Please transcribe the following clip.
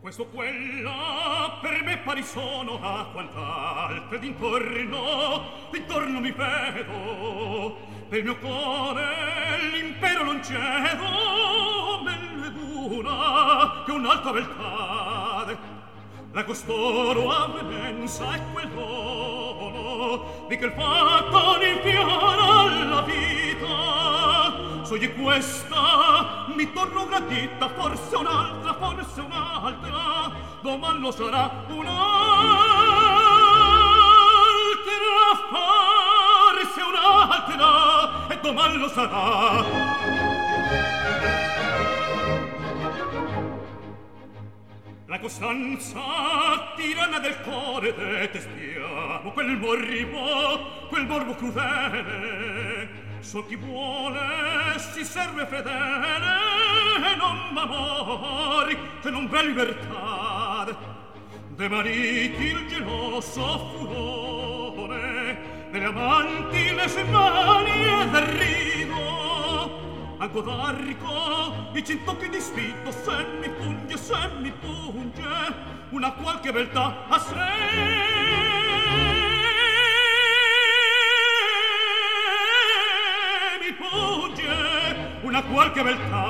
Questo quella per me pari sono a quant'altre d'intorno mi vedo, per il mio cuore l'impero non cedo, meglio ed una che un'altra beltà. La costoro avvenenza è quel dono di che il fatto n'infiora alla vita. Soglie questa mi torno gradita, forse un'altra, doman lo sarà un'altra, forse un'altra, e doman lo sarà. La costanza tiranna del cuore detestiamo, quel morbo crudele. So chi vuole si serve fedele e non m'amori se non v'è libertà. De mariti il geloso furore, delle amanti le smanie del rigo. Al godarrico i cintocchi di sfitto, se mi punge una qualche beltà a sé. Una qualche beltà